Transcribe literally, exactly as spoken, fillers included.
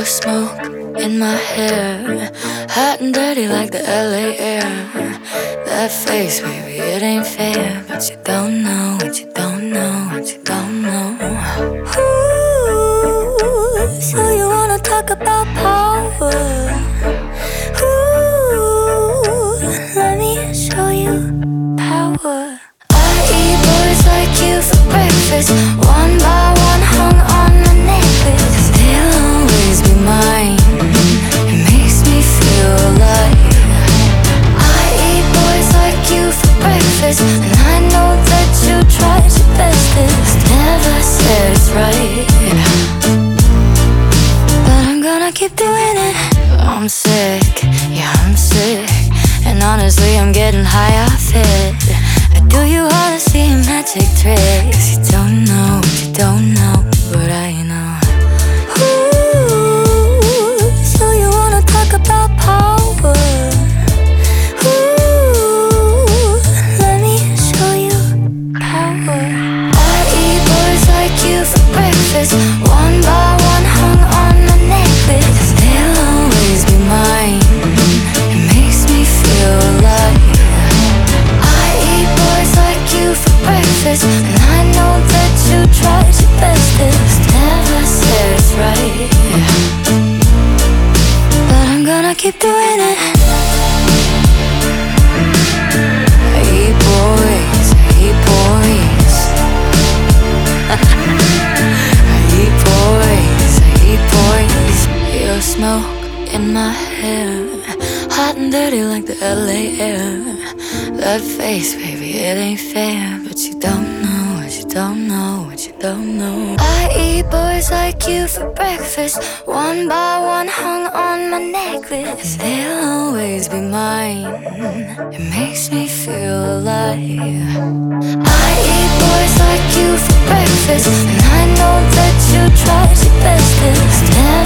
Your smoke in my hair, hot and dirty like the L A air. That face, baby, it ain't fair. But you don't know what you don't know, what you don't know. Ooh, so you wanna talk about power? Ooh, let me show you power. I eat boys like you for breakfast, one by one hung on my necklace. They'll always be mine, it makes me feel alive. I eat boys like you for breakfast, and I know that you tried your bestest. Never said it's right, but I'm gonna keep doing it. I'm sick, yeah I'm sick, and honestly I'm getting high off it. I do you all the same magic tricks. You don't know what you don't know, but I know. Ooh, so you wanna talk about power? Ooh, let me show you power. I eat boys like you for breakfast, one by one hung on my necklace. They'll always be mine, it makes me feel alive. I eat boys like you for breakfast, and I know that you tried your bestest. Never said it's right, but I'm gonna keep doing it. I eat boys, I eat boys. I eat boys, I eat boys. Your smoke in my hair, hot and dirty like the L A air. That face, baby, it ain't fair. But you don't know what you don't know, what you don't know. I eat boys like you for breakfast, one by one hung on my necklace. They'll always be mine, it makes me feel alive. I eat boys like you for breakfast, and I know that you tried your bestest.